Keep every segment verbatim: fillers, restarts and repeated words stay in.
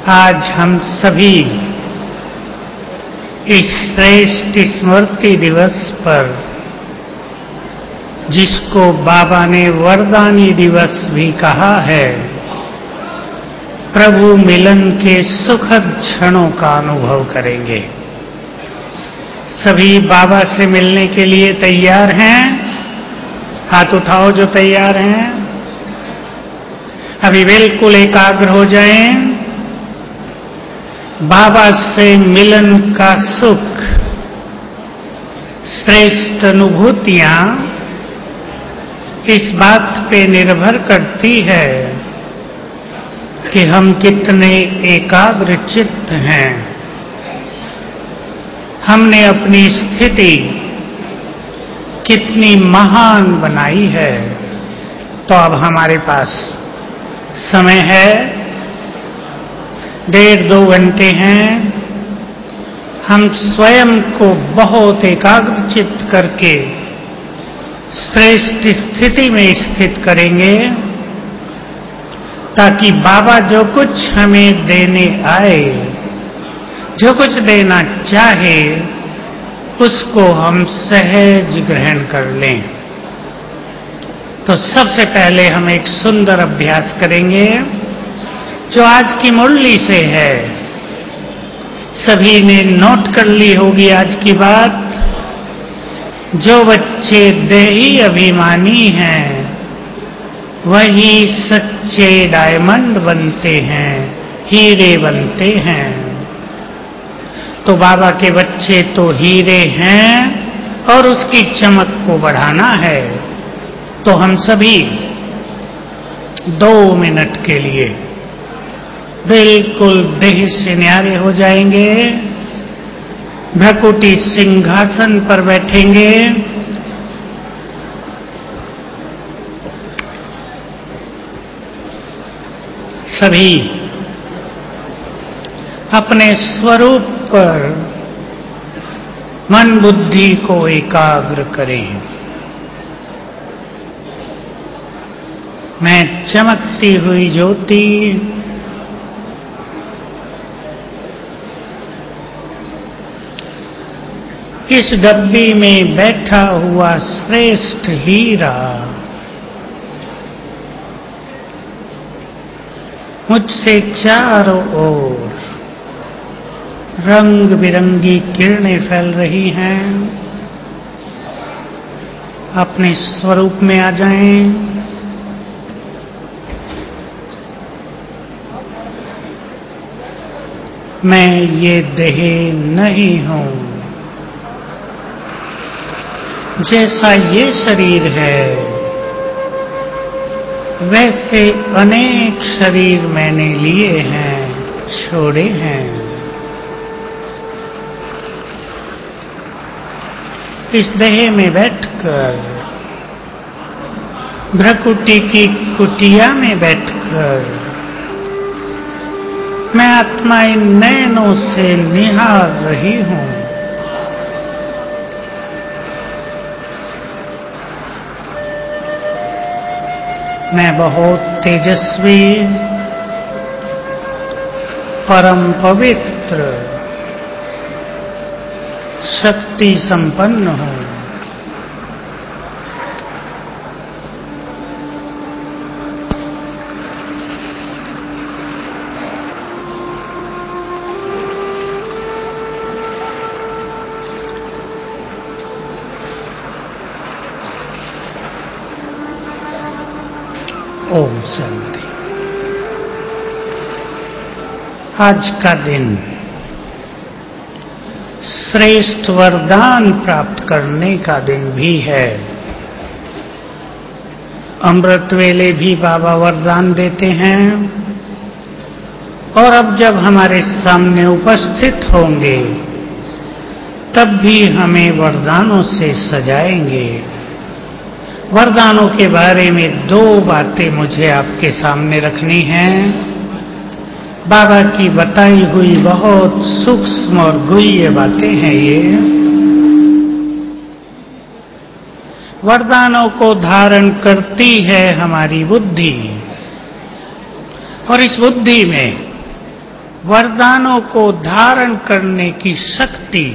आज हम सभी इस श्रेष्ठ स्मृति दिवस पर, जिसको बाबा ने वरदानी दिवस भी कहा है, प्रभु मिलन के सुखद क्षणों का अनुभव करेंगे। सभी बाबा से मिलने के लिए तैयार हैं? हाथ उठाओ जो तैयार हैं। अभी बिल्कुल एकाग्र हो जाएं। बाबा से मिलन का सुख, श्रेष्ठ अनुभूतियां इस बात पे निर्भर करती है कि हम कितने एकाग्र चित्त हैं। हमने अपनी स्थिति कितनी महान बनाई है। तो अब हमारे पास समय है, डेढ़ दो घंटे हैं। हम स्वयं को बहुत एकाग्र चित्त करके श्रेष्ठ स्थिति में स्थित करेंगे, ताकि बाबा जो कुछ हमें देने आए, जो कुछ देना चाहे, उसको हम सहज ग्रहण कर लें। तो सबसे पहले हम एक सुंदर अभ्यास करेंगे जो आज की मुरली से है। सभी ने नोट कर ली होगी आज की बात। जो बच्चे देही अभिमानी हैं, वही सच्चे डायमंड बनते हैं, हीरे बनते हैं। तो बाबा के बच्चे तो हीरे हैं और उसकी चमक को बढ़ाना है। तो हम सभी दो मिनट के लिए बिल्कुल देह से न्यारे हो जाएंगे। भ्रकुटी सिंहासन पर बैठेंगे। सभी अपने स्वरूप पर मन बुद्धि को एकाग्र करें। मैं चमकती हुई ज्योति इस डब्बी में बैठा हुआ श्रेष्ठ हीरा मुझसे चारों ओर रंग बिरंगी किरणें फैल रही हैं। अपने स्वरूप में आ जाएं। मैं ये देह नहीं हूं। जैसा ये शरीर है, वैसे अनेक शरीर मैंने लिए हैं, छोड़े हैं। इस देह में बैठकर, भ्रकुटी की कुटिया में बैठकर, मैं आत्मा इन नयनों से निहार रही हूं। मैं बहुत तेजस्वी, परम पवित्र, शक्ति संपन्न हूं। ओम शांति। आज का दिन श्रेष्ठ वरदान प्राप्त करने का दिन भी है। अमृत वेले भी बाबा वरदान देते हैं, और अब जब हमारे सामने उपस्थित होंगे, तब भी हमें वरदानों से सजाएंगे। वरदानों के बारे में दो बातें मुझे आपके सामने रखनी हैं। बाबा की बताई हुई बहुत सूक्ष्म और गुह्य बातें हैं ये। वरदानों को धारण करती है हमारी बुद्धि, और इस बुद्धि में वरदानों को धारण करने की शक्ति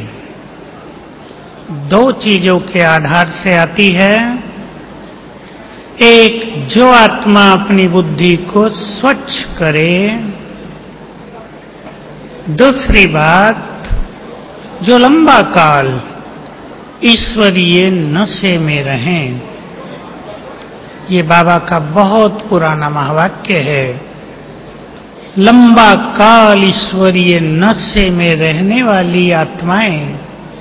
दो चीजों के आधार से आती है। एक, जो आत्मा अपनी बुद्धि को स्वच्छ करे। दूसरी बात, जो लंबा काल ईश्वरीय नशे में रहें। ये बाबा का बहुत पुराना महावाक्य है। लंबा काल ईश्वरीय नशे में रहने वाली आत्माएं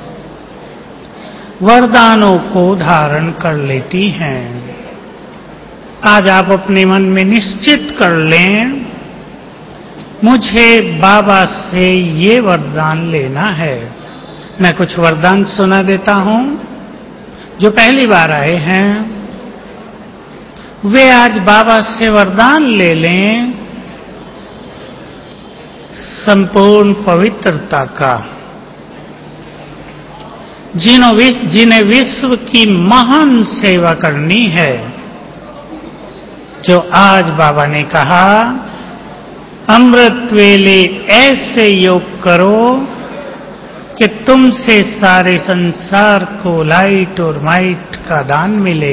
वरदानों को धारण कर लेती हैं। आज आप अपने मन में निश्चित कर लें, मुझे बाबा से ये वरदान लेना है। मैं कुछ वरदान सुना देता हूं। जो पहली बार आए हैं वे आज बाबा से वरदान ले लें संपूर्ण पवित्रता का। जिन्हें विश्व की महान सेवा करनी है, जो आज बाबा ने कहा, अमृत वेले ऐसे योग करो कि तुमसे सारे संसार को लाइट और माइट का दान मिले।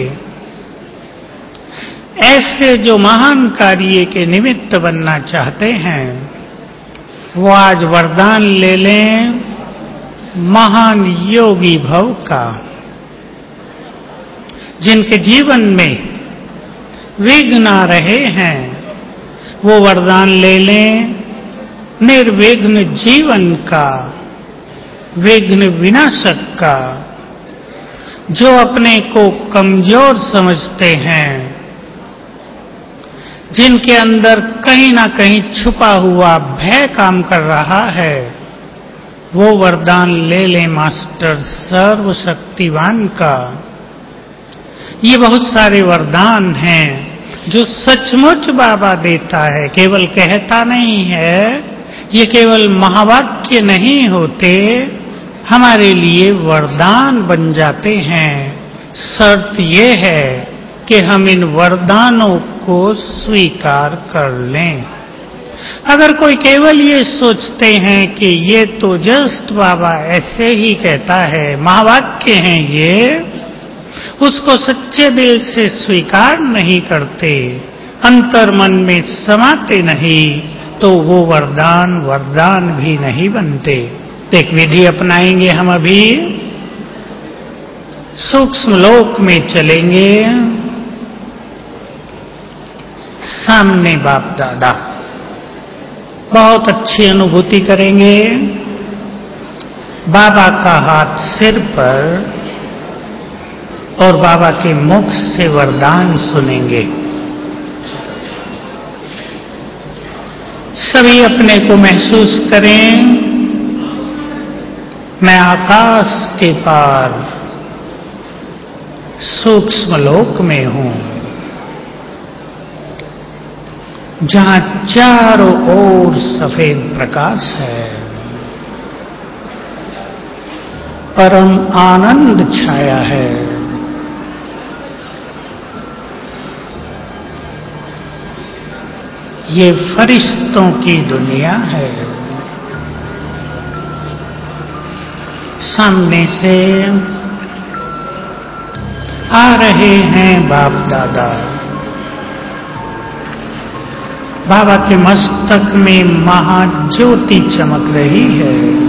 ऐसे जो महान कार्य के निमित्त बनना चाहते हैं वो आज वरदान ले लें महान योगी भव का। जिनके जीवन में विघ्न आ रहे हैं वो वरदान ले लें निर्विघ्न जीवन का, विघ्न विनाशक का। जो अपने को कमजोर समझते हैं, जिनके अंदर कहीं ना कहीं छुपा हुआ भय काम कर रहा है, वो वरदान ले लें मास्टर सर्वशक्तिवान का। ये बहुत सारे वरदान हैं जो सचमुच बाबा देता है, केवल कहता नहीं है। ये केवल महावाक्य नहीं होते, हमारे लिए वरदान बन जाते हैं। शर्त ये है कि हम इन वरदानों को स्वीकार कर लें। अगर कोई केवल ये सोचते हैं कि ये तो जस्ट बाबा ऐसे ही कहता है, महावाक्य हैं ये, उसको सच्चे दिल से स्वीकार नहीं करते, अंतर मन में समाते नहीं, तो वो वरदान वरदान भी नहीं बनते। एक विधि अपनाएंगे हम अभी। सूक्ष्म लोक में चलेंगे। सामने बाप दादा, बहुत अच्छी अनुभूति करेंगे। बाबा का हाथ सिर पर और बाबा के मुख से वरदान सुनेंगे। सभी अपने को महसूस करें, मैं आकाश के पार सूक्ष्म लोक में हूं, जहां चारों ओर सफेद प्रकाश है, परम आनंद छाया है। ये फरिश्तों की दुनिया है। सामने से आ रहे हैं बाप दादा। बाबा के मस्तक में महाज्योति चमक रही है।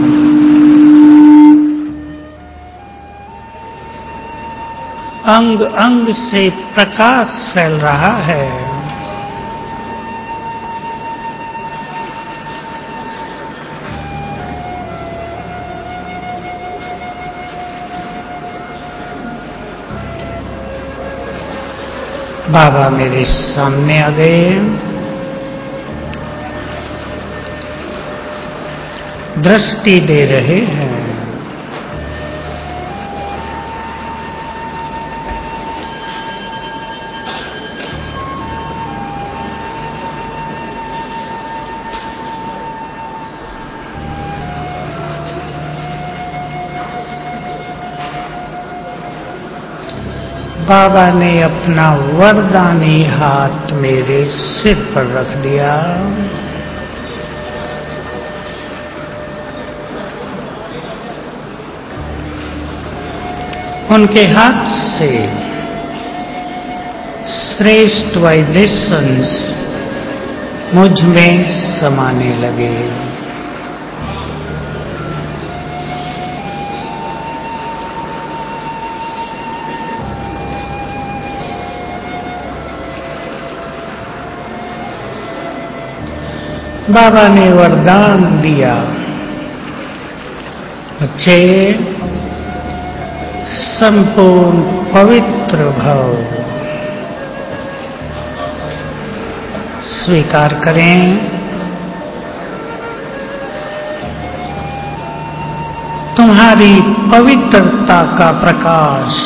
अंग अंग से प्रकाश फैल रहा है। बाबा मेरे सामने आ गए। दृष्टि दे रहे हैं। बाबा ने अपना वरदानी हाथ मेरे सिर पर रख दिया। उनके हाथ से श्रेष्ठ वाइब्रेशंस मुझ में समाने लगे। बाबा ने वरदान दिया, बच्चे संपूर्ण पवित्र भव, स्वीकार करें तुम्हारी पवित्रता का प्रकाश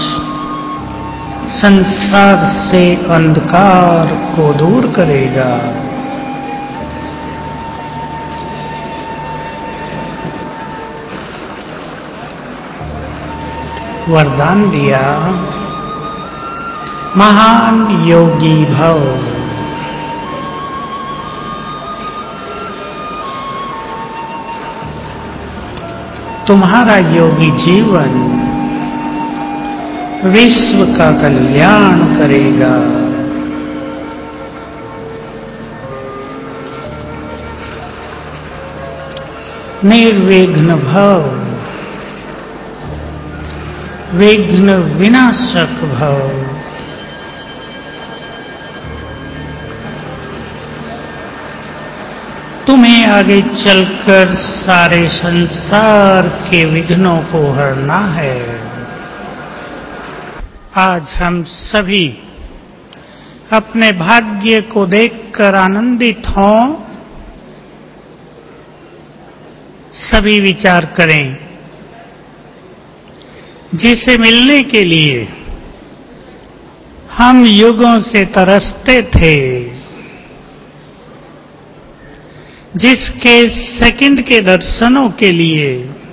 संसार से अंधकार को दूर करेगा। वरदान दिया, महान योगी भव। तुम्हारा योगी जीवन विश्व का कल्याण करेगा। निर्विघ्न भव, विघ्न विनाशक भव। तुम्हें आगे चलकर सारे संसार के विघ्नों को हरना है। आज हम सभी अपने भाग्य को देखकर आनंदित हों। सभी विचार करें, जिसे मिलने के लिए हम युगों से तरसते थे, जिसके सेकंड के दर्शनों के लिए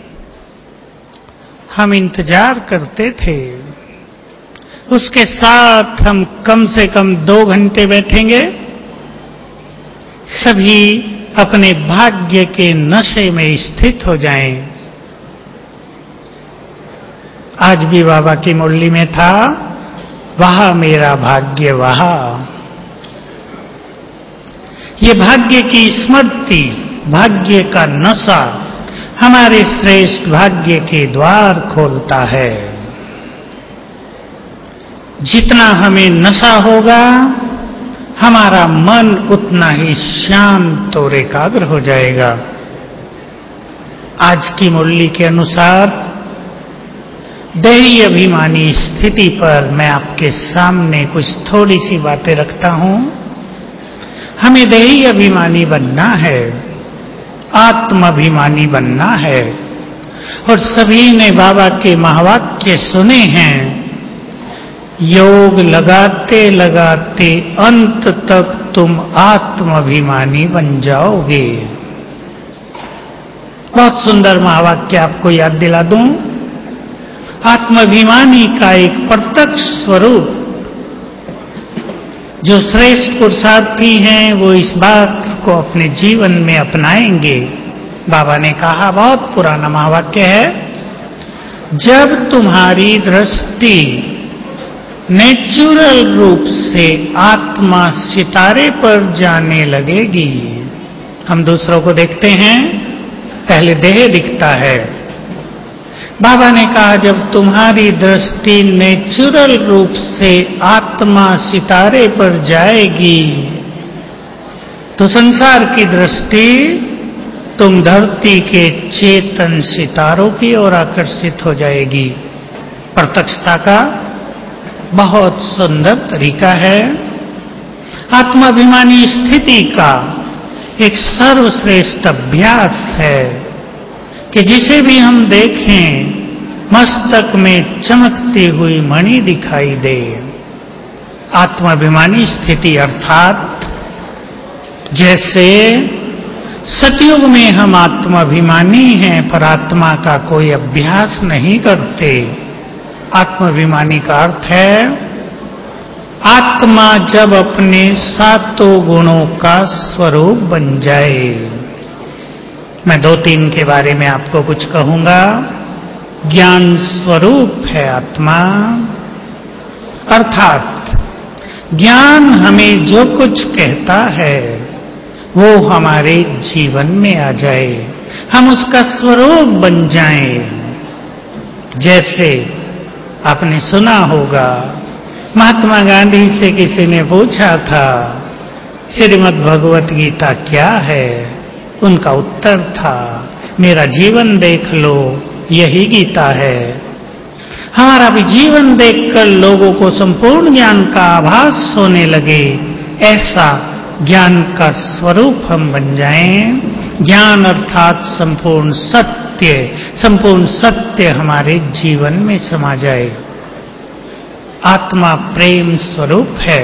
हम इंतजार करते थे, उसके साथ हम कम से कम दो घंटे बैठेंगे। सभी अपने भाग्य के नशे में स्थित हो जाएं। आज भी बाबा की मुरली में था, वहा मेरा भाग्य वहा। ये भाग्य की स्मृति, भाग्य का नशा हमारे श्रेष्ठ भाग्य के द्वार खोलता है। जितना हमें नशा होगा, हमारा मन उतना ही शांत और एकाग्र हो जाएगा। आज की मुरली के अनुसार देही अभिमानी स्थिति पर मैं आपके सामने कुछ थोड़ी सी बातें रखता हूं। हमें देही अभिमानी बनना है, आत्म अभिमानी बनना है। और सभी ने बाबा के महावाक्य सुने हैं, योग लगाते लगाते अंत तक तुम आत्म अभिमानी बन जाओगे। बहुत सुंदर महावाक्य आपको याद दिला दूं। आत्माभिमानी का एक प्रत्यक्ष स्वरूप, जो श्रेष्ठ पुरुषार्थी हैं वो इस बात को अपने जीवन में अपनाएंगे। बाबा ने कहा, बहुत पुराना महावाक्य है, जब तुम्हारी दृष्टि नेचुरल रूप से आत्मा सितारे पर जाने लगेगी। हम दूसरों को देखते हैं, पहले देह दिखता है। बाबा ने कहा, जब तुम्हारी दृष्टि नेचुरल रूप से आत्मा सितारे पर जाएगी तो संसार की दृष्टि तुम धरती के चेतन सितारों की ओर आकर्षित हो जाएगी। प्रत्यक्षता का बहुत सुंदर तरीका है। आत्माभिमानी स्थिति का एक सर्वश्रेष्ठ अभ्यास है कि जिसे भी हम देखें मस्तक में चमकती हुई मणि दिखाई दे। आत्माभिमानी स्थिति अर्थात जैसे सतयुग में हम आत्माभिमानी हैं पर आत्मा का कोई अभ्यास नहीं करते। आत्माभिमानी का अर्थ है आत्मा जब अपने सातों गुणों का स्वरूप बन जाए। मैं दो तीन के बारे में आपको कुछ कहूंगा। ज्ञान स्वरूप है आत्मा। अर्थात ज्ञान हमें जो कुछ कहता है वो हमारे जीवन में आ जाए, हम उसका स्वरूप बन जाएं। जैसे आपने सुना होगा, महात्मा गांधी से किसी ने पूछा था श्रीमद् भगवत गीता क्या है? उनका उत्तर था, मेरा जीवन देख लो, यही गीता है। हमारा भी जीवन देखकर लोगों को संपूर्ण ज्ञान का आभास होने लगे, ऐसा ज्ञान का स्वरूप हम बन जाएं। ज्ञान अर्थात संपूर्ण सत्य, संपूर्ण सत्य हमारे जीवन में समा जाए। आत्मा प्रेम स्वरूप है।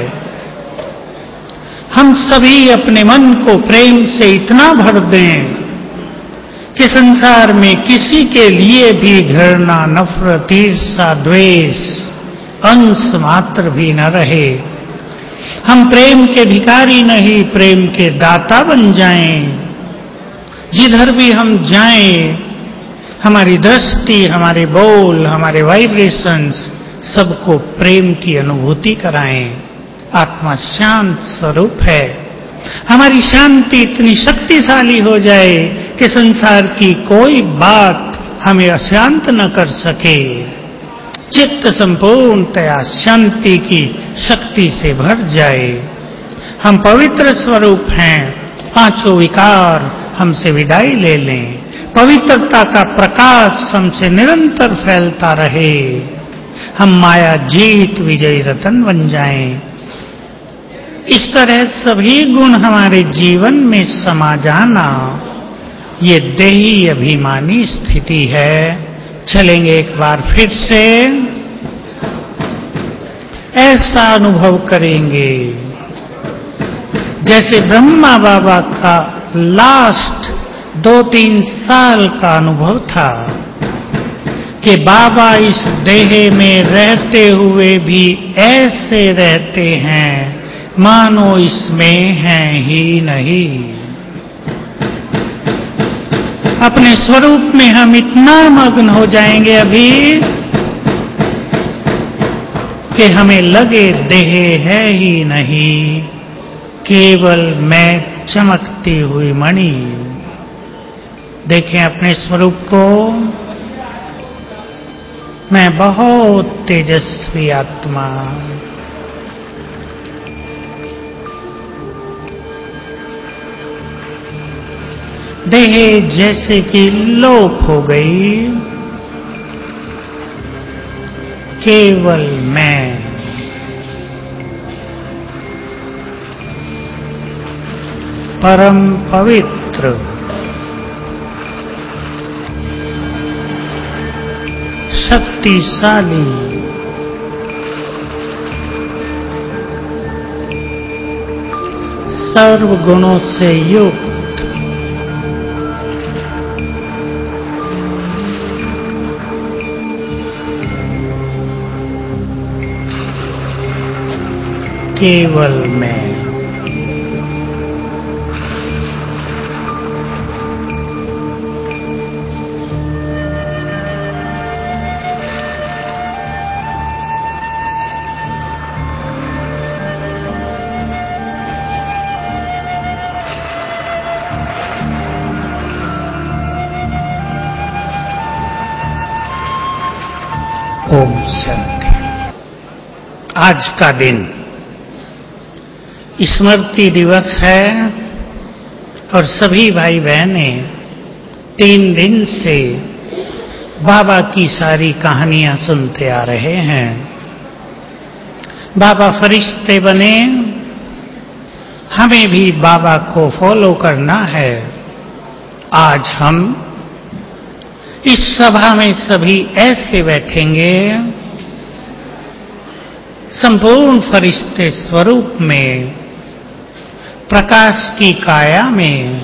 हम सभी अपने मन को प्रेम से इतना भर दें कि संसार में किसी के लिए भी घृणा, नफरत, ईर्ष्या, द्वेष अंश मात्र भी न रहे। हम प्रेम के भिखारी नहीं, प्रेम के दाता बन जाएं। जिधर भी हम जाएं, हमारी दृष्टि, हमारे बोल, हमारे वाइब्रेशंस सबको प्रेम की अनुभूति कराएं। आत्मा शांत स्वरूप है। हमारी शांति इतनी शक्तिशाली हो जाए कि संसार की कोई बात हमें अशांत न कर सके। चित्त संपूर्णतया शांति की शक्ति से भर जाए। हम पवित्र स्वरूप हैं। पांचों विकार हमसे विदाई ले लें। पवित्रता का प्रकाश हमसे निरंतर फैलता रहे। हम माया जीत विजयी रतन बन जाएं। इस तरह सभी गुण हमारे जीवन में समा जाना, ये देही अभिमानी स्थिति है। चलेंगे एक बार फिर से, ऐसा अनुभव करेंगे जैसे ब्रह्मा बाबा का लास्ट दो तीन साल का अनुभव था कि बाबा इस देह में रहते हुए भी ऐसे रहते हैं मानो इसमें हैं ही नहीं। अपने स्वरूप में हम इतना मग्न हो जाएंगे अभी कि हमें लगे देह है ही नहीं, केवल मैं चमकती हुई मणि। देखें अपने स्वरूप को, मैं बहुत तेजस्वी आत्मा। देह जैसे कि लोप हो गई, केवल मैं। परम पवित्र, शक्तिशाली, सर्व गुणों से युक्त, केवल मैं। ओम शांति। आज का दिन स्मृति दिवस है और सभी भाई बहनें तीन दिन से बाबा की सारी कहानियां सुनते आ रहे हैं। बाबा फरिश्ते बने, हमें भी बाबा को फॉलो करना है। आज हम इस सभा में सभी ऐसे बैठेंगे, संपूर्ण फरिश्ते स्वरूप में, प्रकाश की काया में,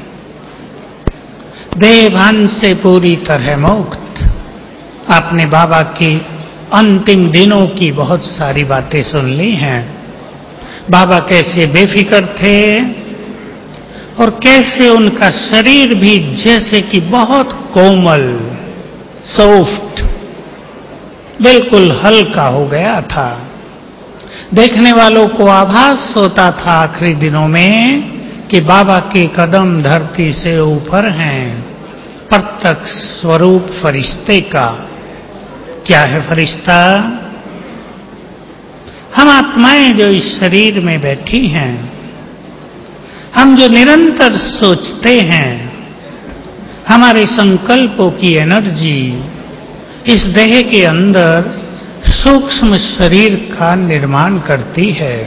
देहभान से पूरी तरह मुक्त। आपने बाबा की अंतिम दिनों की बहुत सारी बातें सुन ली हैं। बाबा कैसे बेफिक्र थे और कैसे उनका शरीर भी जैसे कि बहुत कोमल, सॉफ्ट, बिल्कुल हल्का हो गया था। देखने वालों को आभास होता था आखिरी दिनों में कि बाबा के कदम धरती से ऊपर हैं। प्रत्यक्ष स्वरूप फरिश्ते का। क्या है फरिश्ता? हम आत्माएं जो इस शरीर में बैठी हैं, हम जो निरंतर सोचते हैं, हमारे संकल्पों की एनर्जी इस देह के अंदर सूक्ष्म शरीर का निर्माण करती है।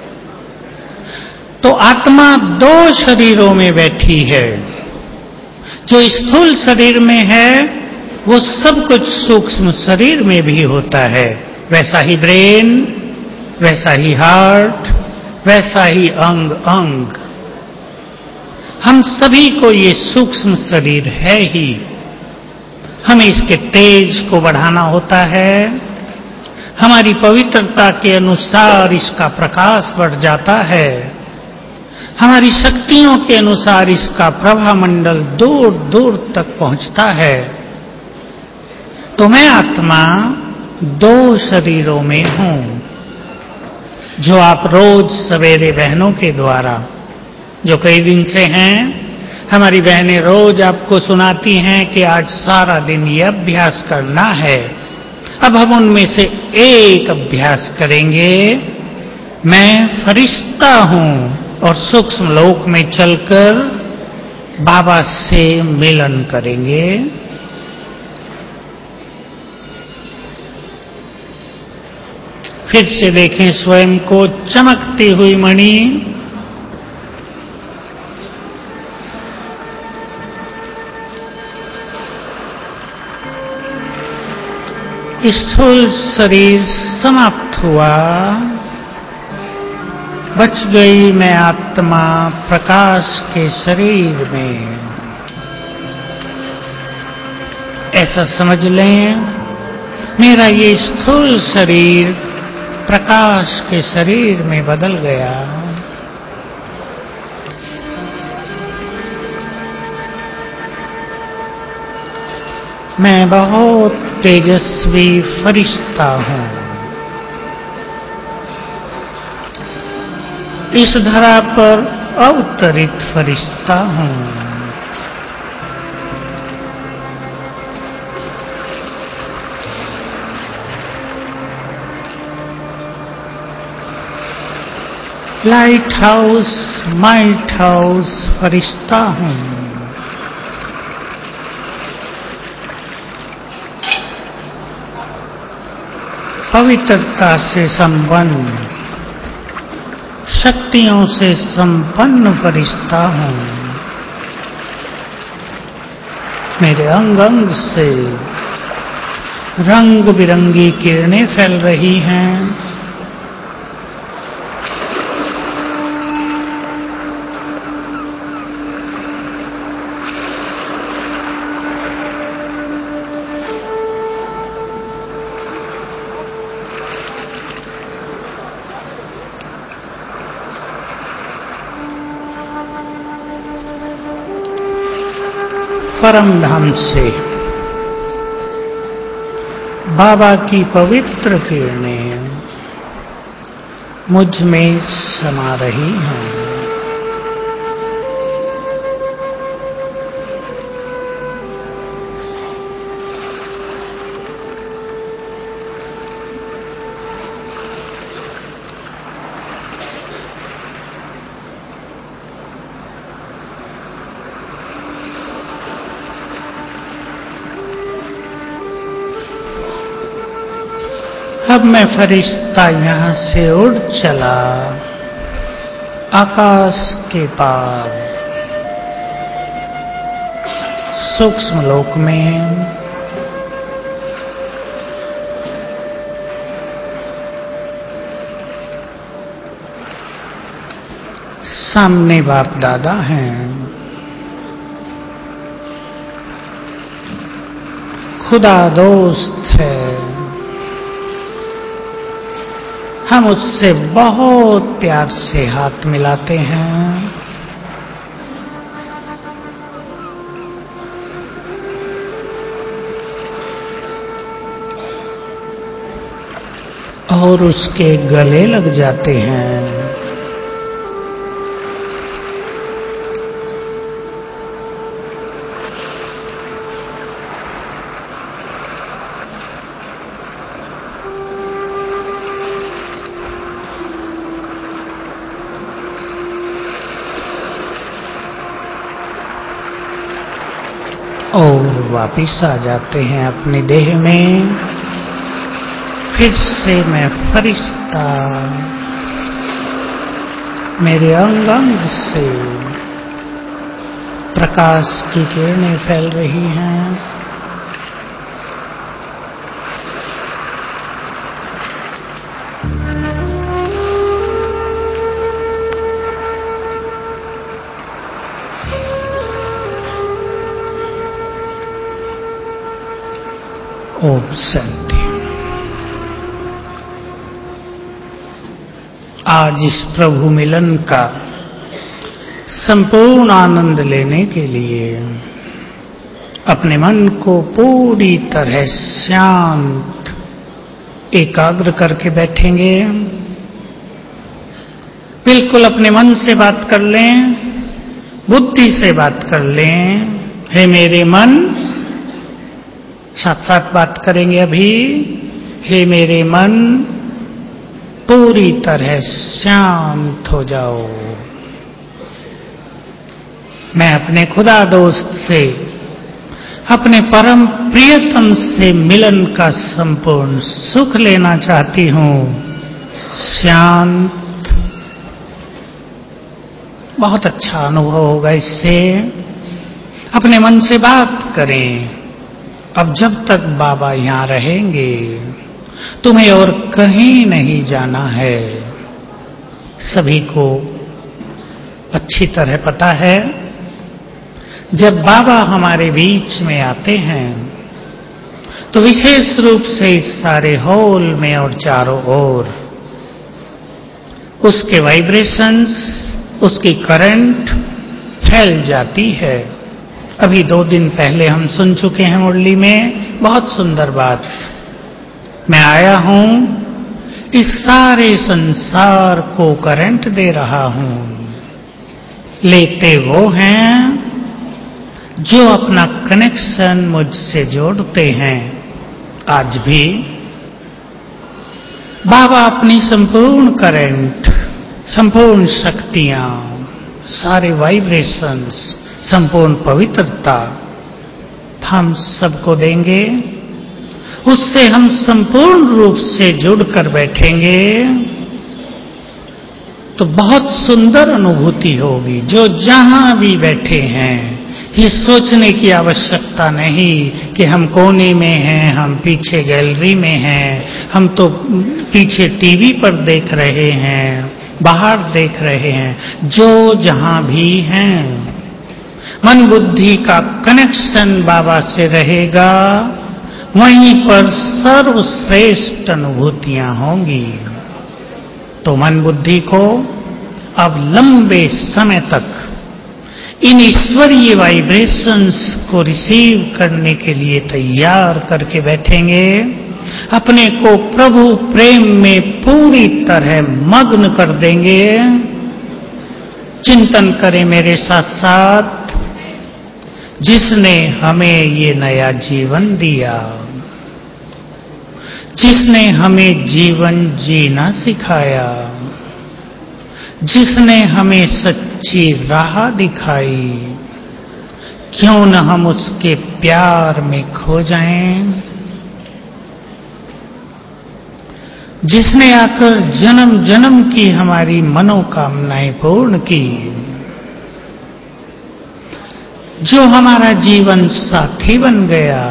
तो आत्मा दो शरीरों में बैठी है। जो स्थूल शरीर में है वो सब कुछ सूक्ष्म शरीर में भी होता है। वैसा ही ब्रेन, वैसा ही हार्ट, वैसा ही अंग अंग। हम सभी को ये सूक्ष्म शरीर है ही। हमें इसके तेज को बढ़ाना होता है। हमारी पवित्रता के अनुसार इसका प्रकाश बढ़ जाता है। हमारी शक्तियों के अनुसार इसका प्रभामंडल दूर दूर तक पहुंचता है। तो मैं आत्मा दो शरीरों में हूं, जो आप रोज सवेरे बहनों के द्वारा, जो कई दिन से हैं, हमारी बहनें रोज आपको सुनाती हैं कि आज सारा दिन ये अभ्यास करना है। अब हम उनमें से एक अभ्यास करेंगे। मैं फरिश्ता हूं और सूक्ष्म लोक में चलकर बाबा से मिलन करेंगे। फिर से देखें स्वयं को चमकती हुई मणि। स्थूल शरीर समाप्त हुआ। बच गई मैं आत्मा प्रकाश के शरीर में। ऐसा समझ लें, मेरा ये स्थूल शरीर प्रकाश के शरीर में बदल गया। मैं बहुत तेजस्वी फरिश्ता हूं। इस धरा पर अवतरित फरिश्ता हूं। लाइट हाउस, माइट हाउस फरिश्ता हूं। पवित्रता से संपन्न, शक्तियों से संपन्न फरिश्ता हूं। मेरे अंग अंग से रंग बिरंगी किरणें फैल रही हैं। परम धाम से बाबा की पवित्र किरणें मुझ में समा रही हैं। अब मैं फरिश्ता यहां से उड़ चला आकाश के पार, सूक्ष्म लोक में। सामने बाप दादा हैं, खुदा दोस्त है। हम उससे बहुत प्यार से हाथ मिलाते हैं। और उसके गले लग जाते हैं। और वापिस आ जाते हैं अपने देह में। फिर से मैं फरिश्ता, मेरे अंग अंग से प्रकाश की किरणें फैल रही हैं। ओम शांति। आज इस प्रभु मिलन का संपूर्ण आनंद लेने के लिए अपने मन को पूरी तरह शांत एकाग्र करके बैठेंगे। बिल्कुल अपने मन से बात कर लें, बुद्धि से बात कर लें। हे मेरे मन, साथ साथ बात करेंगे अभी। हे मेरे मन, पूरी तरह शांत हो जाओ। मैं अपने खुदा दोस्त से, अपने परम प्रियतम से मिलन का संपूर्ण सुख लेना चाहती हूं। शांत। बहुत अच्छा अनुभव होगा इससे। अपने मन से बात करें। अब जब तक बाबा यहां रहेंगे तुम्हें और कहीं नहीं जाना है। सभी को अच्छी तरह पता है, जब बाबा हमारे बीच में आते हैं तो विशेष रूप से इस सारे हॉल में और चारों ओर उसके वाइब्रेशंस, उसकी करंट फैल जाती है। अभी दो दिन पहले हम सुन चुके हैं मुरली में बहुत सुंदर बात। मैं आया हूं, इस सारे संसार को करंट दे रहा हूं। लेते वो हैं जो अपना कनेक्शन मुझसे जोड़ते हैं। आज भी बाबा अपनी संपूर्ण करंट, संपूर्ण शक्तियां, सारे वाइब्रेशंस, संपूर्ण पवित्रता हम सबको देंगे। उससे हम संपूर्ण रूप से जुड़कर बैठेंगे तो बहुत सुंदर अनुभूति होगी। जो जहां भी बैठे हैं, ये सोचने की आवश्यकता नहीं कि हम कोने में हैं, हम पीछे गैलरी में हैं, हम तो पीछे टीवी पर देख रहे हैं, बाहर देख रहे हैं। जो जहां भी हैं, मन बुद्धि का कनेक्शन बाबा से रहेगा, वहीं पर सर्वश्रेष्ठ अनुभूतियां होंगी। तो मन बुद्धि को अब लंबे समय तक इन ईश्वरीय वाइब्रेशंस को रिसीव करने के लिए तैयार करके बैठेंगे। अपने को प्रभु प्रेम में पूरी तरह मग्न कर देंगे। चिंतन करें मेरे साथ साथ, जिसने हमें ये नया जीवन दिया, जिसने हमें जीवन जीना सिखाया, जिसने हमें सच्ची राह दिखाई, क्यों न हम उसके प्यार में खो जाएं। जिसने आकर जन्म जन्म की हमारी मनोकामनाएं पूर्ण की, जो हमारा जीवन साथी बन गया,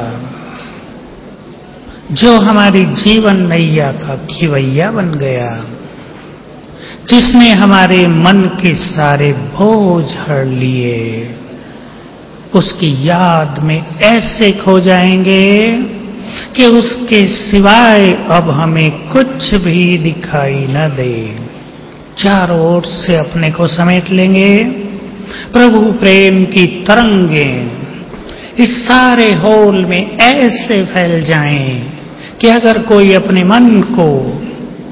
जो हमारी जीवन नैया का खिवैया बन गया, जिसने हमारे मन के सारे बोझ हर लिए, उसकी याद में ऐसे खो जाएंगे कि उसके सिवाय अब हमें कुछ भी दिखाई न दे। चारों ओर से अपने को समेट लेंगे। प्रभु प्रेम की तरंगें इस सारे हॉल में ऐसे फैल जाएं कि अगर कोई अपने मन को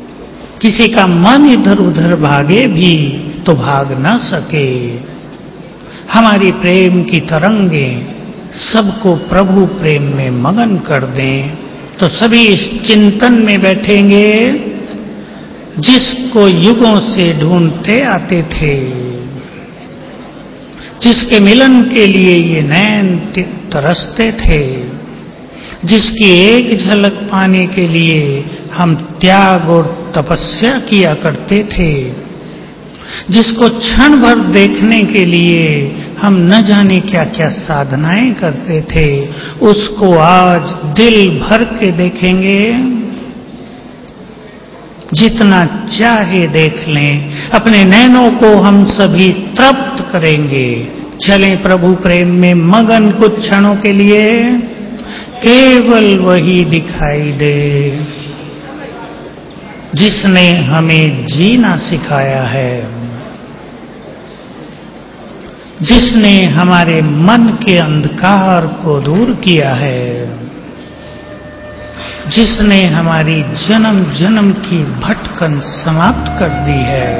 किसी का मन इधर उधर भागे भी तो भाग न सके। हमारी प्रेम की तरंगें सबको प्रभु प्रेम में मगन कर दें, तो सभी इस चिंतन में बैठेंगे जिसको युगों से ढूंढते आते थे, जिसके मिलन के लिए ये नैन तरसते थे, जिसकी एक झलक पाने के लिए हम त्याग और तपस्या किया करते थे, जिसको क्षण भर देखने के लिए हम न जाने क्या क्या साधनाएं करते थे, उसको आज दिल भर के देखेंगे। जितना चाहे देख लें, अपने नैनों को हम सभी तृप्त करेंगे। चलें प्रभु प्रेम में मगन कुछ क्षणों के लिए, केवल वही दिखाई दे जिसने हमें जीना सिखाया है, जिसने हमारे मन के अंधकार को दूर किया है, जिसने हमारी जन्म जन्म की भटकन समाप्त कर दी है,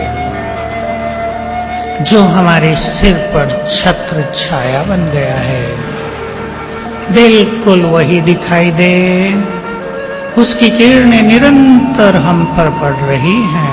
जो हमारे सिर पर छत्र छाया बन गया है। बिल्कुल वही दिखाई दे, उसकी किरणें निरंतर हम पर पड़ रही हैं।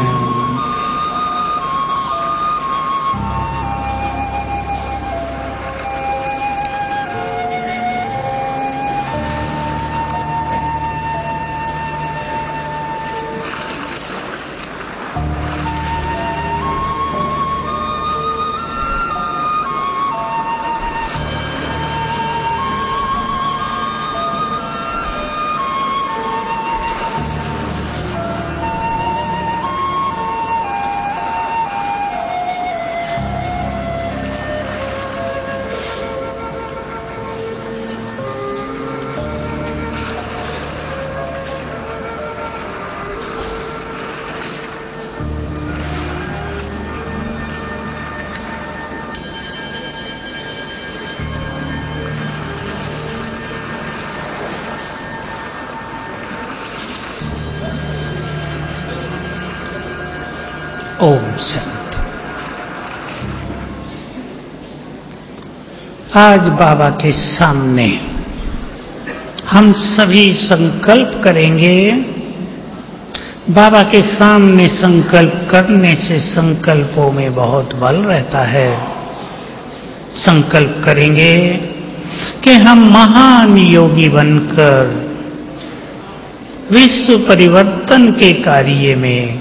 ओम शांति। आज बाबा के सामने हम सभी संकल्प करेंगे। बाबा के सामने संकल्प करने से संकल्पों में बहुत बल रहता है। संकल्प करेंगे कि हम महान योगी बनकर विश्व परिवर्तन के कार्य में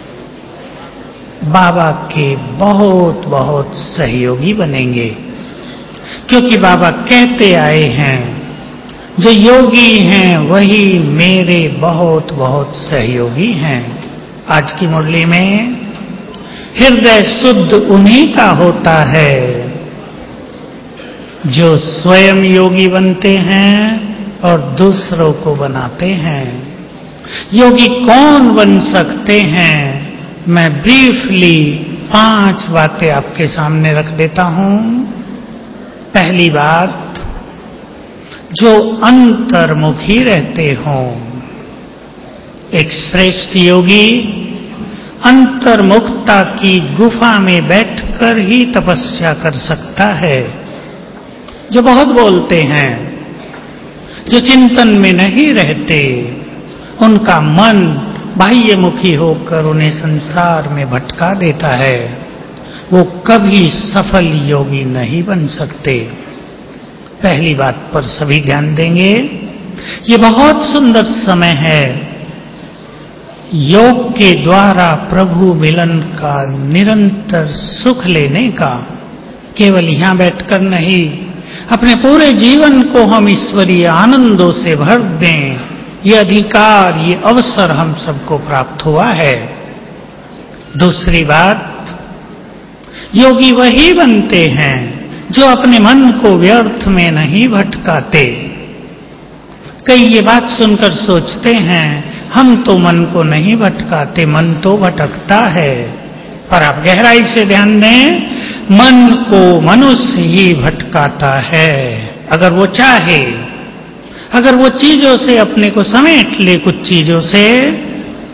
बाबा के बहुत बहुत सहयोगी बनेंगे, क्योंकि बाबा कहते आए हैं जो योगी हैं वही मेरे बहुत बहुत सहयोगी हैं। आज की मुरली में हृदय शुद्ध उन्हीं का होता है जो स्वयं योगी बनते हैं और दूसरों को बनाते हैं। योगी कौन बन सकते हैं, मैं ब्रीफली पांच बातें आपके सामने रख देता हूं। पहली बात, जो अंतर्मुखी रहते हों। एक श्रेष्ठ योगी अंतर्मुखता की गुफा में बैठकर ही तपस्या कर सकता है। जो बहुत बोलते हैं, जो चिंतन में नहीं रहते, उनका मन बाह्यमुखी होकर उन्हें संसार में भटका देता है, वो कभी सफल योगी नहीं बन सकते। पहली बात पर सभी ध्यान देंगे। ये बहुत सुंदर समय है योग के द्वारा प्रभु मिलन का निरंतर सुख लेने का। केवल यहां बैठकर नहीं, अपने पूरे जीवन को हम ईश्वरीय आनंदों से भर दें। ये अधिकार, ये अवसर हम सबको प्राप्त हुआ है। दूसरी बात, योगी वही बनते हैं जो अपने मन को व्यर्थ में नहीं भटकाते। कई ये बात सुनकर सोचते हैं हम तो मन को नहीं भटकाते, मन तो भटकता है। पर आप गहराई से ध्यान दें, मन को मनुष्य ही भटकाता है। अगर वो चाहे, अगर वो चीजों से अपने को समेट ले, कुछ चीजों से,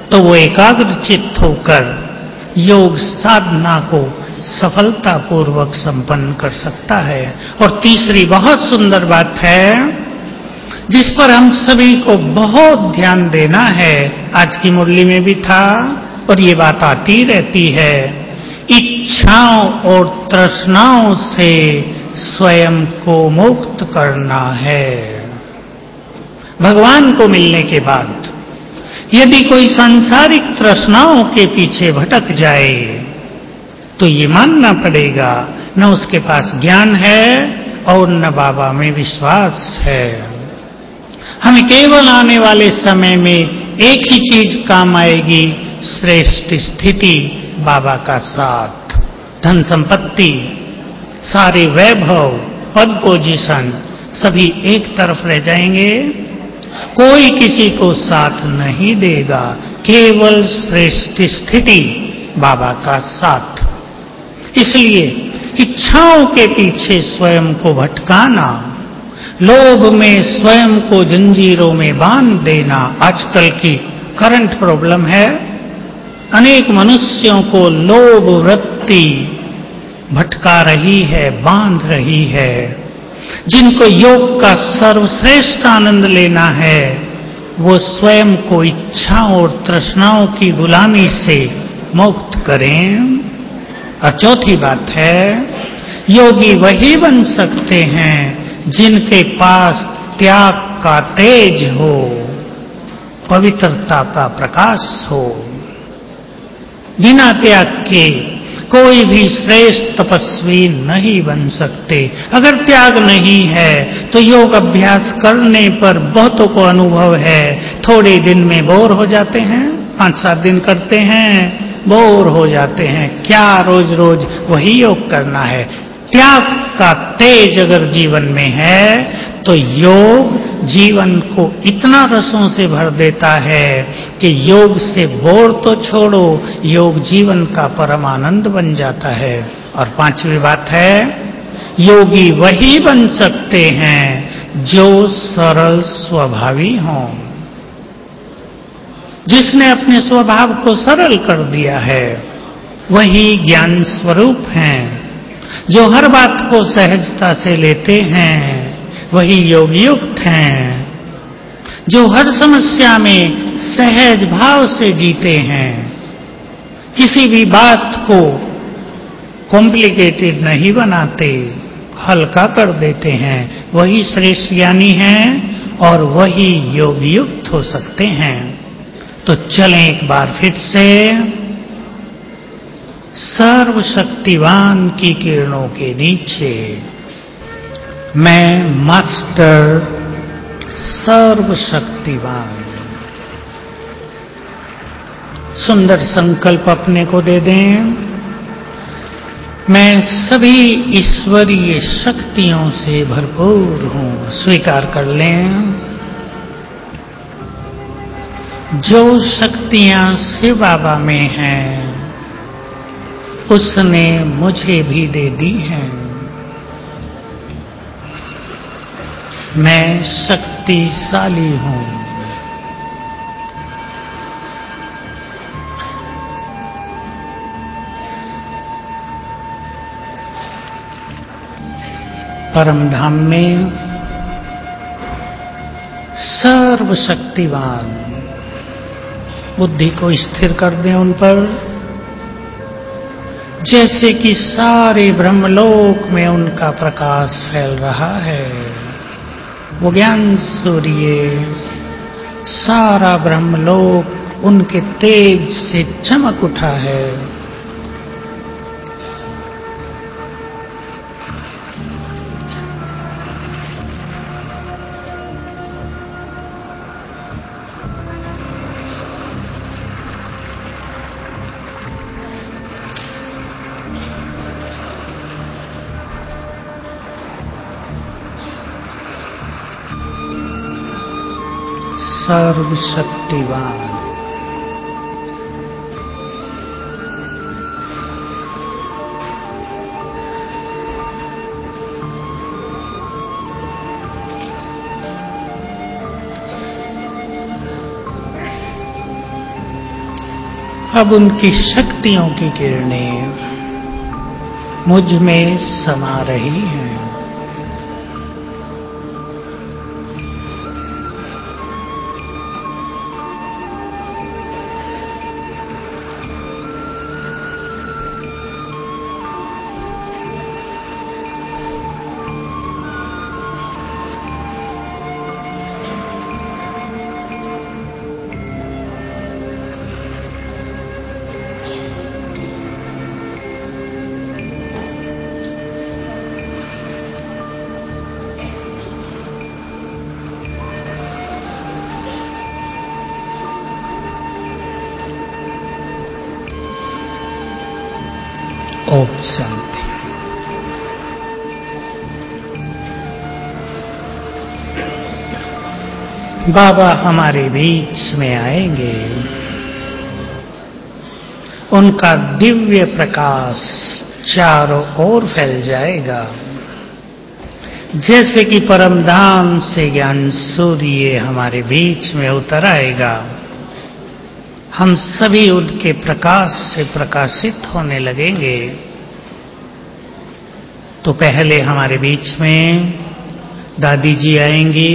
तो वो एकाग्र चित्त होकर योग साधना को सफलतापूर्वक संपन्न कर सकता है। और तीसरी बहुत सुंदर बात है जिस पर हम सभी को बहुत ध्यान देना है, आज की मुरली में भी था और ये बात आती रहती है, इच्छाओं और तृष्णाओं से स्वयं को मुक्त करना है। भगवान को मिलने के बाद यदि कोई सांसारिक तृष्णाओं के पीछे भटक जाए तो ये मानना पड़ेगा न उसके पास ज्ञान है और न बाबा में विश्वास है। हमें केवल आने वाले समय में एक ही चीज काम आएगी, श्रेष्ठ स्थिति, बाबा का साथ। धन संपत्ति, सारे वैभव, पद पोजीशन सभी एक तरफ रह जाएंगे, कोई किसी को साथ नहीं देगा, केवल श्रेष्ठ स्थिति, बाबा का साथ। इसलिए इच्छाओं के पीछे स्वयं को भटकाना, लोभ में स्वयं को जंजीरों में बांध देना आजकल की करंट प्रॉब्लम है। अनेक मनुष्यों को लोभ वृत्ति भटका रही है, बांध रही है। जिनको योग का सर्वश्रेष्ठ आनंद लेना है वो स्वयं को इच्छाओं और तृष्णाओं की गुलामी से मुक्त करें। और चौथी बात है, योगी वही बन सकते हैं जिनके पास त्याग का तेज हो, पवित्रता का प्रकाश हो। बिना त्याग के कोई भी श्रेष्ठ तपस्वी नहीं बन सकते। अगर त्याग नहीं है तो योग अभ्यास करने पर बहुतों को अनुभव है, थोड़े दिन में बोर हो जाते हैं, पांच सात दिन करते हैं बोर हो जाते हैं, क्या रोज रोज वही योग करना है। त्याग का तेज अगर जीवन में है तो योग जीवन को इतना रसों से भर देता है कि योग से बोर तो छोड़ो, योग जीवन का परम आनंद बन जाता है। और पांचवी बात है, योगी वही बन सकते हैं जो सरल स्वभावी हों। जिसने अपने स्वभाव को सरल कर दिया है वही ज्ञान स्वरूप हैं। जो हर बात को सहजता से लेते हैं वही योग युक्त हैं। जो हर समस्या में सहज भाव से जीते हैं, किसी भी बात को कॉम्प्लिकेटेड नहीं बनाते, हल्का कर देते हैं, वही श्रेष्ठ ज्ञानी हैं और वही योग युक्त हो सकते हैं। तो चलें एक बार फिर से सर्वशक्तिवान की किरणों के नीचे मैं मास्टर सर्वशक्तिवान। सुंदर संकल्प अपने को दे दें, मैं सभी ईश्वरीय शक्तियों से भरपूर हूं। स्वीकार कर लें, जो शक्तियां शिव बाबा में हैं उसने मुझे भी दे दी हैं। मैं शक्तिशाली हूं। परम धाम में सर्वशक्तिवान बुद्धि को स्थिर कर दें उन पर, जैसे कि सारे ब्रह्मलोक में उनका प्रकाश फैल रहा है। वो ज्ञान सूर्य सारा ब्रह्मलोक उनके तेज से चमक उठा है। सर्वशक्तिवान अब उनकी शक्तियों की किरणें मुझ में समा रही हैं। ओम शांति। बाबा हमारे बीच में आएंगे, उनका दिव्य प्रकाश चारों ओर फैल जाएगा, जैसे कि परम धाम से ज्ञान सूर्य हमारे बीच में उतर आएगा। हम सभी उनके प्रकाश से प्रकाशित होने लगेंगे। तो पहले हमारे बीच में दादी जी आएंगी,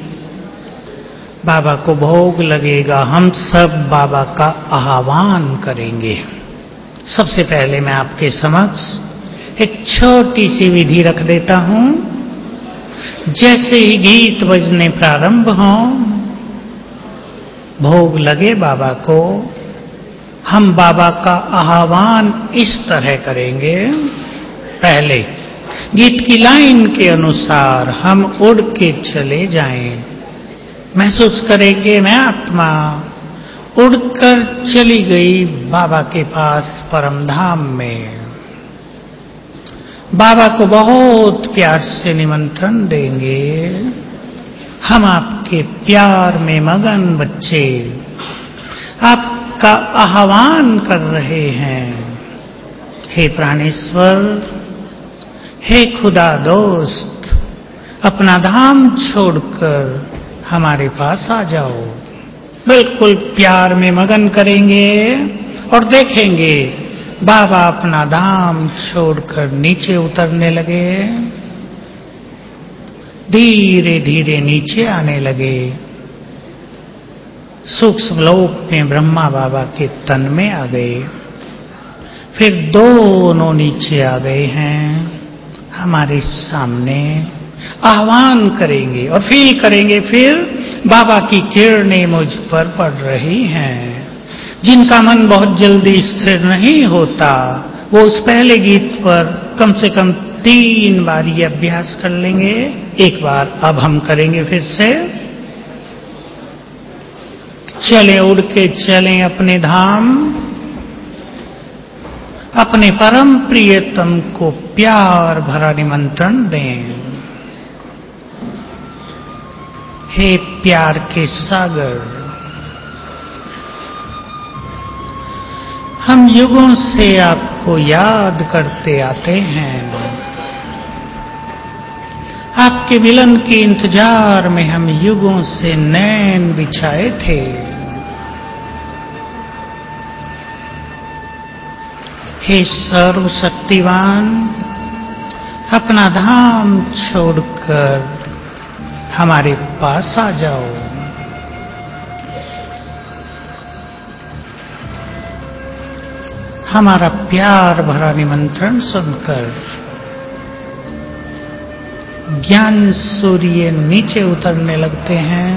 बाबा को भोग लगेगा। हम सब बाबा का आह्वान करेंगे। सबसे पहले मैं आपके समक्ष एक छोटी सी विधि रख देता हूं। जैसे ही गीत बजने प्रारंभ हों, भोग लगे बाबा को, हम बाबा का आह्वान इस तरह करेंगे। पहले गीत की लाइन के अनुसार हम उड़ के चले जाएं। महसूस करेंगे मैं आत्मा उड़कर चली गई बाबा के पास परम धाम में। बाबा को बहुत प्यार से निमंत्रण देंगे। हम आपके प्यार में मगन बच्चे आपका आह्वान कर रहे हैं। हे प्राणेश्वर, हे खुदा दोस्त, अपना धाम छोड़कर हमारे पास आ जाओ। बिल्कुल प्यार में मगन करेंगे और देखेंगे बाबा अपना धाम छोड़कर नीचे उतरने लगे, धीरे धीरे नीचे आने लगे। सूक्ष्म लोक में ब्रह्मा बाबा के तन में आ गए, फिर दोनों नीचे आ गए हैं हमारे सामने। आह्वान करेंगे और फील करेंगे फिर बाबा की किरणें मुझ पर पड़ रही हैं। जिनका मन बहुत जल्दी स्थिर नहीं होता, वो उस पहले गीत पर कम से कम तीन बार ये अभ्यास कर लेंगे। एक बार अब हम करेंगे फिर से। चले उड़ के चलें अपने धाम, अपने परम प्रियतम को प्यार भरा निमंत्रण दें। हे प्यार के सागर, हम युगों से आपको याद करते आते हैं। आपके मिलन के इंतजार में हम युगों से नैन बिछाए थे। हे सर्वशक्तिवान, अपना धाम छोड़कर हमारे पास आ जाओ। हमारा प्यार भरा निमंत्रण सुनकर ज्ञान सूर्य नीचे उतरने लगते हैं।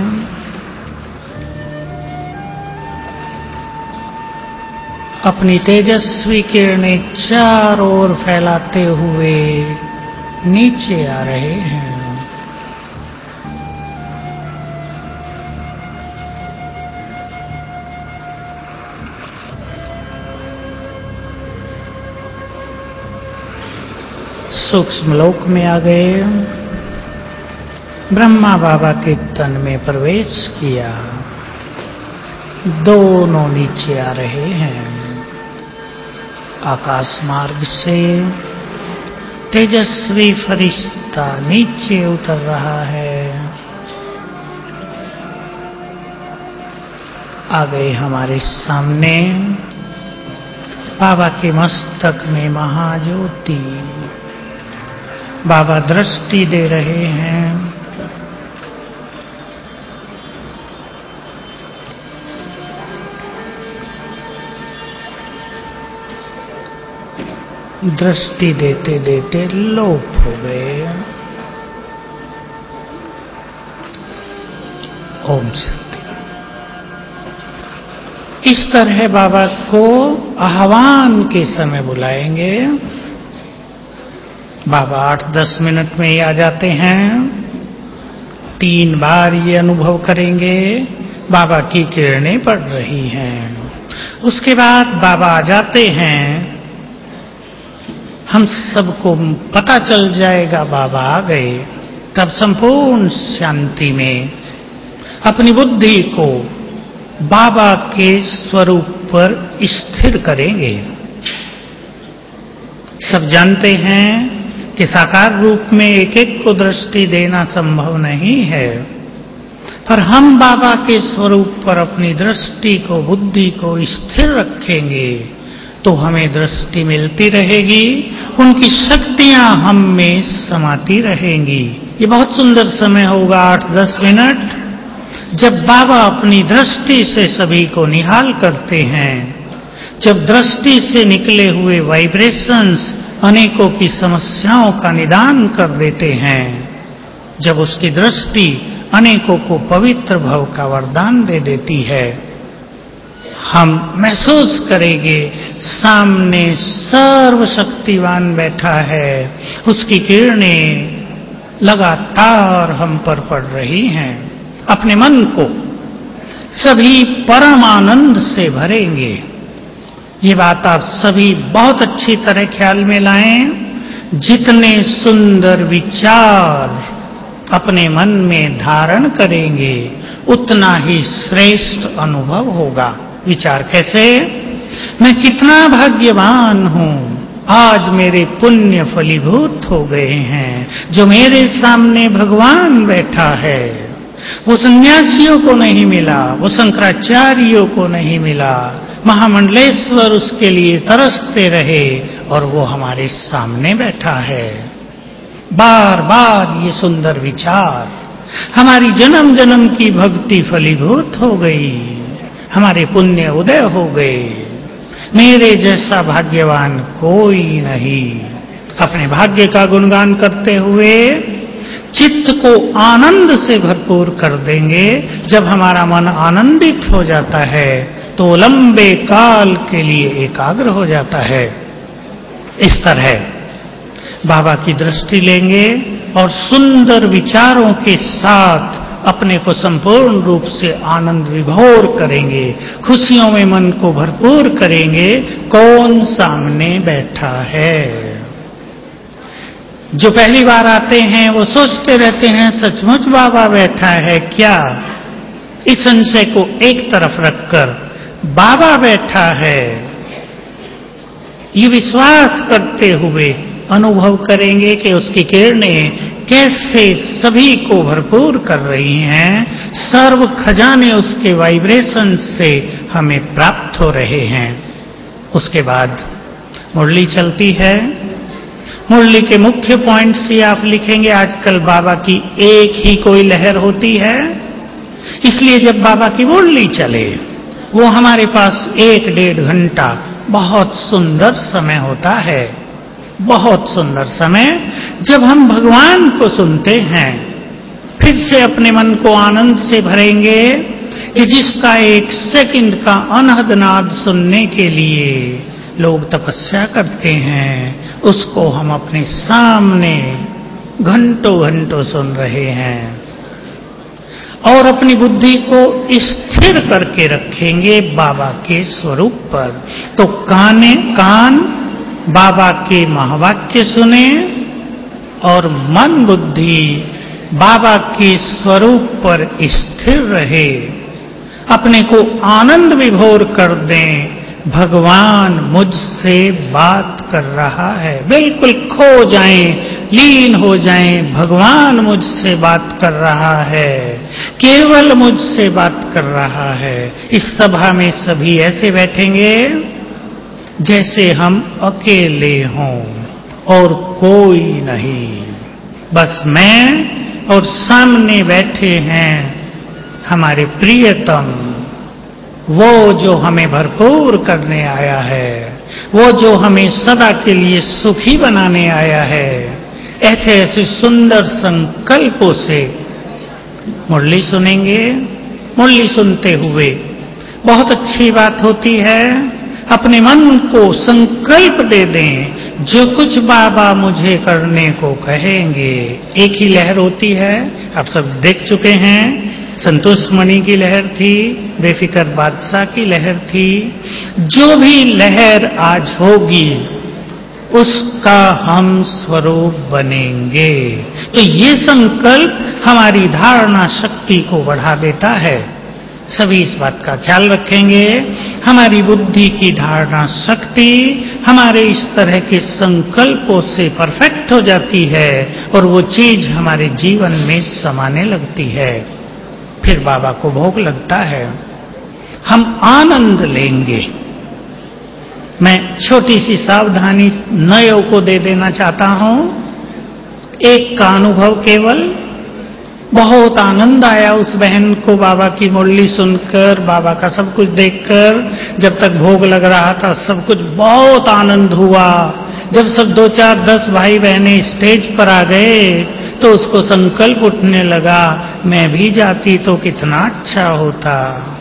अपनी तेजस्वी किरणें चारों ओर फैलाते हुए नीचे आ रहे हैं। सूक्ष्म लोक में आ गए, ब्रह्मा बाबा के तन में प्रवेश किया। दोनों नीचे आ रहे हैं। आकाश मार्ग से तेजस्वी फरिश्ता नीचे उतर रहा है। आ गए हमारे सामने। बाबा के मस्तक में महाज्योति। बाबा दृष्टि दे रहे हैं। दृष्टि देते देते लोप हो गए। ओम शांति। इस तरह बाबा को आह्वान के समय बुलाएंगे। बाबा आठ दस मिनट में ही आ जाते हैं। तीन बार ये अनुभव करेंगे बाबा की किरणें पड़ रही हैं। उसके बाद बाबा आ जाते हैं। हम सबको पता चल जाएगा बाबा आ गए। तब संपूर्ण शांति में अपनी बुद्धि को बाबा के स्वरूप पर स्थिर करेंगे। सब जानते हैं कि साकार रूप में एक एक को दृष्टि देना संभव नहीं है, पर हम बाबा के स्वरूप पर अपनी दृष्टि को, बुद्धि को स्थिर रखेंगे तो हमें दृष्टि मिलती रहेगी, उनकी शक्तियां हम में समाती रहेंगी। ये बहुत सुंदर समय होगा आठ दस मिनट, जब बाबा अपनी दृष्टि से सभी को निहाल करते हैं, जब दृष्टि से निकले हुए वाइब्रेशंस अनेकों की समस्याओं का निदान कर देते हैं, जब उसकी दृष्टि अनेकों को पवित्र भव का वरदान दे देती है, हम महसूस करेंगे सामने सर्वशक्तिवान बैठा है, उसकी किरणें लगातार हम पर पड़ रही हैं। अपने मन को सभी परम आनंद से भरेंगे। ये बात आप सभी बहुत अच्छी तरह ख्याल में लाएं। जितने सुंदर विचार अपने मन में धारण करेंगे उतना ही श्रेष्ठ अनुभव होगा। विचार कैसे? मैं कितना भाग्यवान हूं, आज मेरे पुण्य फलीभूत हो गए हैं, जो मेरे सामने भगवान बैठा है। वो सन्यासियों को नहीं मिला, वो शंकराचार्यों को नहीं मिला, महामंडलेश्वर उसके लिए तरसते रहे और वो हमारे सामने बैठा है। बार बार ये सुंदर विचार, हमारी जन्म जन्म की भक्ति फलीभूत हो गई, हमारे पुण्य उदय हो गए, मेरे जैसा भाग्यवान कोई नहीं। अपने भाग्य का गुणगान करते हुए चित्त को आनंद से भरपूर कर देंगे। जब हमारा मन आनंदित हो जाता है तो लंबे काल के लिए एकाग्र हो जाता है। इस तरह बाबा की दृष्टि लेंगे और सुंदर विचारों के साथ अपने को संपूर्ण रूप से आनंद विभोर करेंगे, खुशियों में मन को भरपूर करेंगे। कौन सामने बैठा है? जो पहली बार आते हैं वो सोचते रहते हैं सचमुच बाबा बैठा है क्या? इस संशय को एक तरफ रखकर बाबा बैठा है ये विश्वास करते हुए अनुभव करेंगे कि उसकी किरणें कैसे सभी को भरपूर कर रही हैं, सर्व खजाने उसके वाइब्रेशन से हमें प्राप्त हो रहे हैं। उसके बाद मुरली चलती है। मुरली के मुख्य पॉइंट्स ये आप लिखेंगे। आजकल बाबा की एक ही कोई लहर होती है, इसलिए जब बाबा की मुरली चले वो हमारे पास एक डेढ़ घंटा बहुत सुंदर समय होता है। बहुत सुंदर समय जब हम भगवान को सुनते हैं। फिर से अपने मन को आनंद से भरेंगे कि जिसका एक सेकंड का अनहद नाद सुनने के लिए लोग तपस्या करते हैं, उसको हम अपने सामने घंटों घंटों सुन रहे हैं। और अपनी बुद्धि को स्थिर करके रखेंगे बाबा के स्वरूप पर। तो काने कान बाबा के महावाक्य सुने और मन बुद्धि बाबा के स्वरूप पर स्थिर रहे। अपने को आनंद विभोर कर दें, भगवान मुझसे बात कर रहा है। बिल्कुल खो जाएं, लीन हो जाएं, भगवान मुझसे बात कर रहा है, केवल मुझसे बात कर रहा है। इस सभा में सभी ऐसे बैठेंगे जैसे हम अकेले हों और कोई नहीं, बस मैं और सामने बैठे हैं हमारे प्रियतम, वो जो हमें भरपूर करने आया है, वो जो हमें सदा के लिए सुखी बनाने आया है। ऐसे ऐसे सुंदर संकल्पों से मुरली सुनेंगे। मुरली सुनते हुए बहुत अच्छी बात होती है, अपने मन को संकल्प दे दें, जो कुछ बाबा मुझे करने को कहेंगे। एक ही लहर होती है, आप सब देख चुके हैं, संतोष मणि की लहर थी, बेफिक्र बादशाह की लहर थी। जो भी लहर आज होगी उसका हम स्वरूप बनेंगे। तो ये संकल्प हमारी धारणा शक्ति को बढ़ा देता है। सभी इस बात का ख्याल रखेंगे। हमारी बुद्धि की धारणा शक्ति हमारे इस तरह के संकल्पों से परफेक्ट हो जाती है और वो चीज हमारे जीवन में समाने लगती है। फिर बाबा को भोग लगता है, हम आनंद लेंगे। मैं छोटी सी सावधानी नयों को दे देना चाहता हूं। एक का अनुभव केवल, बहुत आनंद आया उस बहन को बाबा की मुरली सुनकर, बाबा का सब कुछ देखकर। जब तक भोग लग रहा था सब कुछ बहुत आनंद हुआ। जब सब दो चार दस भाई बहनें स्टेज पर आ गए तो उसको संकल्प उठने लगा, मैं भी जाती तो कितना अच्छा होता।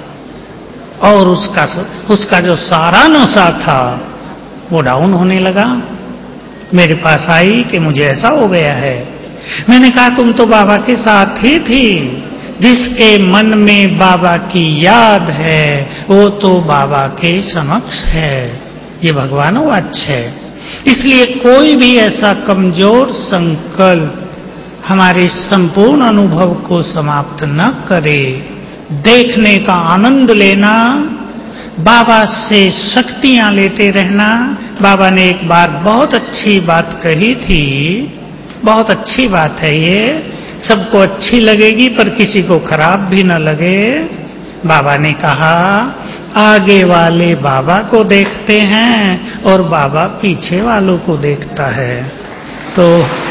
और उसका उसका जो सारा नशा था वो डाउन होने लगा। मेरे पास आई कि मुझे ऐसा हो गया है। मैंने कहा तुम तो बाबा के साथ ही थी, जिसके मन में बाबा की याद है वो तो बाबा के समक्ष है। ये भगवानोवाच है। इसलिए कोई भी ऐसा कमजोर संकल्प हमारे संपूर्ण अनुभव को समाप्त न करे। देखने का आनंद लेना, बाबा से शक्तियां लेते रहना। बाबा ने एक बार बहुत अच्छी बात कही थी, बहुत अच्छी बात है ये, सबको अच्छी लगेगी पर किसी को खराब भी न लगे। बाबा ने कहा, आगे वाले बाबा को देखते हैं और बाबा पीछे वालों को देखता है। तो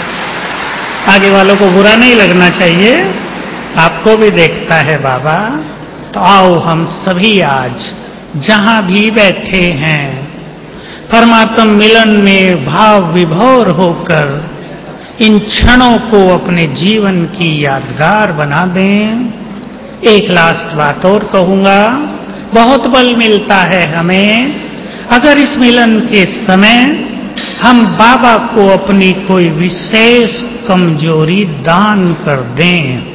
आगे वालों को बुरा नहीं लगना चाहिए, आपको भी देखता है बाबा। तो आओ हम सभी आज जहां भी बैठे हैं परमात्म मिलन में भाव विभोर होकर इन क्षणों को अपने जीवन की यादगार बना दें। एक लास्ट बात और कहूंगा, बहुत बल मिलता है हमें अगर इस मिलन के समय हम बाबा को अपनी कोई विशेष कमजोरी दान कर दें।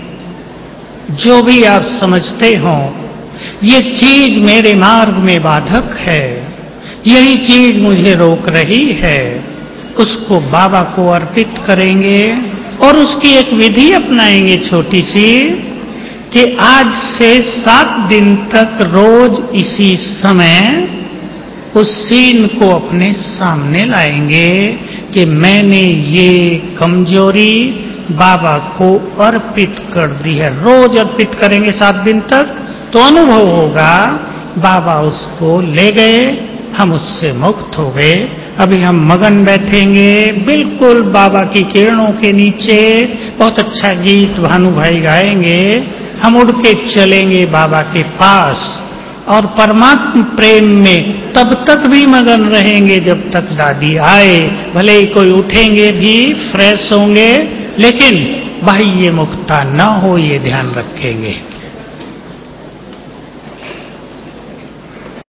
जो भी आप समझते हो ये चीज मेरे मार्ग में बाधक है, यही चीज मुझे रोक रही है, उसको बाबा को अर्पित करेंगे और उसकी एक विधि अपनाएंगे छोटी सी, कि आज से सात दिन तक रोज इसी समय उस सीन को अपने सामने लाएंगे कि मैंने ये कमजोरी बाबा को अर्पित कर दी है। रोज अर्पित करेंगे सात दिन तक तो अनुभव होगा बाबा उसको ले गए, हम उससे मुक्त हो गए। अभी हम मगन बैठेंगे बिल्कुल बाबा की किरणों के नीचे। बहुत अच्छा गीत भानु भाई गाएंगे, हम उड़ के चलेंगे बाबा के पास और परमात्म प्रेम में तब तक भी मगन रहेंगे जब तक दादी आए। भले ही कोई उठेंगे भी, फ्रेश होंगे, लेकिन बाह्य मुक्ता न हो ये ध्यान रखेंगे।